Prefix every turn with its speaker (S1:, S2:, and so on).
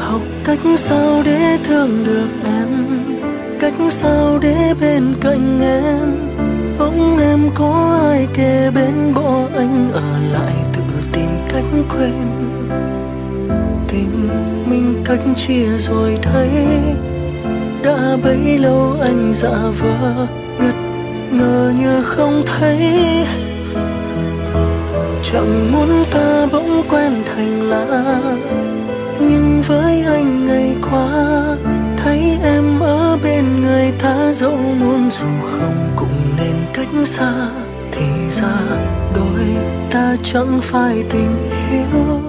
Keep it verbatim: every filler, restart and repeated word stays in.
S1: học cách sao để thương được em, cách sao để bên cạnh em. Bỗng em có ai kề bên bỏ anh ở lại tự tìm cách quên. Tình mình cách chia rồi thấy, đã bấy lâu anh giả vờ ngất ngờ như không thấy. Chẳng muốn ta bỗng quen thành lạ, nhưng với anh ngày qua thấy em ở bên người ta dẫu muốn dù không cũng nên cách xa. Thì ra đôi ta chẳng phải tình yêu.